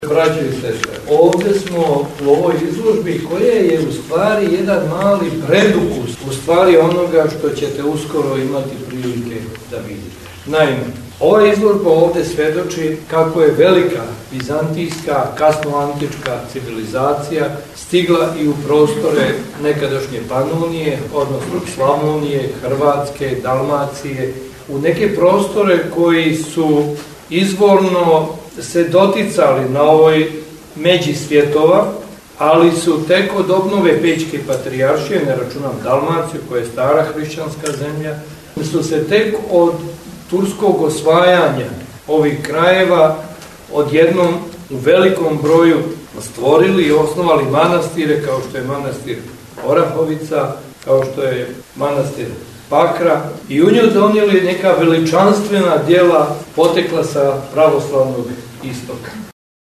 Braćo i sestre, ovdje smo u ovoj izložbi koja je u stvari jedan mali predukus u stvari onoga što ćete uskoro imati prilike da vidite. Naime, ova izložba ovdje svjedoči kako je velika bizantijska, kasnoantička civilizacija stigla i u prostore nekadašnje Panonije, odnosno Slavonije, Hrvatske, Dalmacije, u neke prostore koji su izvorno se doticali na ovoj međi svjetova, ali su tek od obnove Pećke patrijaršije, ne računam Dalmaciju koja je stara hrišćanska zemlja, su se tek od turskog osvajanja ovih krajeva odjednom u velikom broju stvorili i osnovali manastire, kao što je manastir Orahovica, kao što je manastir Pakra, i u nju donijeli neka veličanstvena djela potekla sa pravoslavnog istoka.